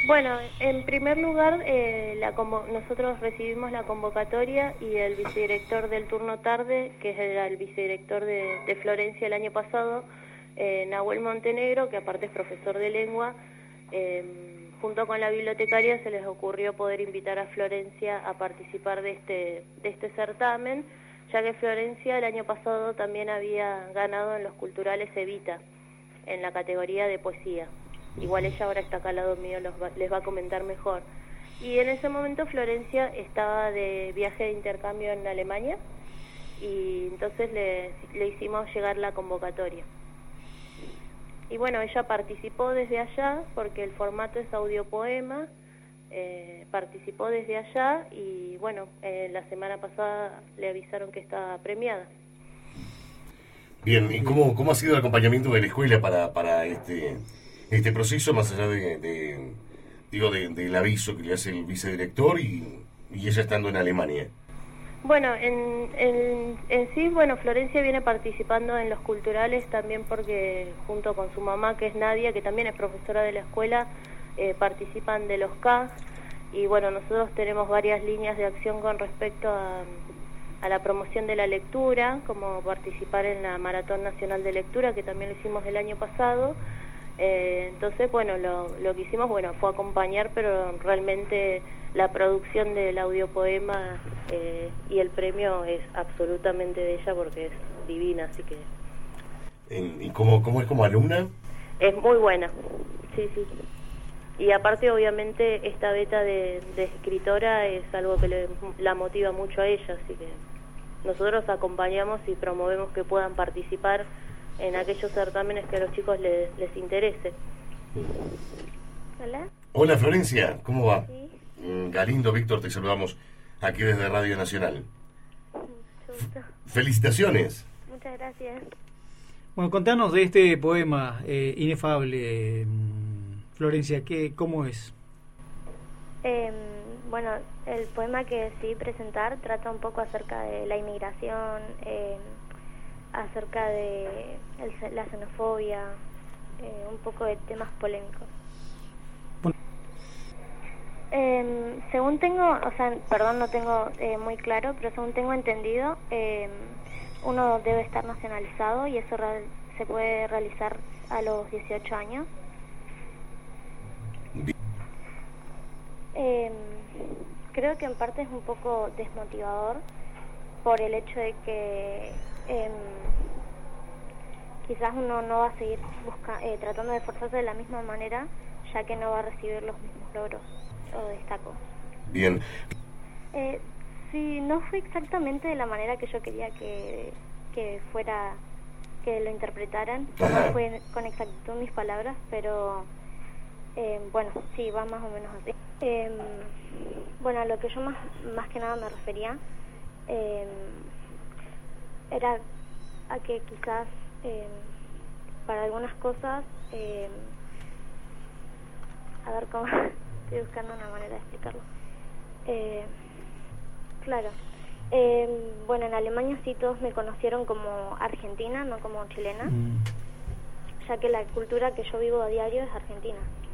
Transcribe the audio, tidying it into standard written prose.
Bueno, en primer lugar, nosotros recibimos la convocatoria y el vicedirector del turno tarde, que era el vicedirector de Florencia el año pasado, Nahuel Montenegro, que aparte es profesor de lengua, junto con la bibliotecaria se les ocurrió poder invitar a Florencia a participar de este certamen, ya que Florencia el año pasado también había ganado en los culturales Evita, en la categoría de poesía. Igual ella ahora está acá al lado mío, les va a comentar mejor. Y en ese momento Florencia estaba de viaje de intercambio en Alemania y entonces le hicimos llegar la convocatoria. Y bueno, ella participó desde allá porque el formato es audiopoema, participó desde allá y bueno, la semana pasada le avisaron que está premiada. Bien, ¿y cómo ha sido el acompañamiento de la escuela para este proceso, más allá del aviso que le hace el vicedirector y ella estando en Alemania? Bueno, en sí, bueno, Florencia viene participando en los culturales también porque junto con su mamá, que es Nadia, que también es profesora de la escuela, participan de los CAS y bueno, nosotros tenemos varias líneas de acción con respecto a la promoción de la lectura, como participar en la Maratón Nacional de Lectura, que también lo hicimos el año pasado. Entonces, bueno, lo que hicimos, bueno, fue acompañar, pero realmente la producción del audiopoema y el premio es absolutamente de ella porque es divina, así que... ¿Y cómo es como alumna? Es muy buena, sí. Y aparte, obviamente, esta beta de escritora es algo que la motiva mucho a ella, así que nosotros acompañamos y promovemos que puedan participar en aquellos certámenes que a los chicos les interese. Hola. Hola Florencia, ¿cómo va? Sí. Galindo, Víctor, te saludamos aquí desde Radio Nacional. Felicitaciones. Muchas gracias. Bueno, contanos de este poema inefable, Florencia, ¿cómo es? Bueno, el poema que decidí presentar trata un poco acerca de la inmigración, acerca de la xenofobia, un poco de temas polémicos. Según tengo, no tengo muy claro, pero según tengo entendido, uno debe estar nacionalizado y eso se puede realizar a los 18 años. Creo que en parte es un poco desmotivador por el hecho de que quizás uno no va a seguir tratando de esforzarse de la misma manera, ya que no va a recibir los mismos logros o destacos. Bien. Sí, no fue exactamente de la manera que yo quería que fuera, que lo interpretaran. No fue con exactitud mis palabras, pero bueno, sí, va más o menos así. Bueno, a lo que yo más que nada me refería era a que quizás para algunas cosas, a ver cómo estoy buscando una manera de explicarlo. Claro. Bueno, en Alemania sí todos me conocieron como argentina, no como chilena, ya que la cultura que yo vivo a diario es argentina.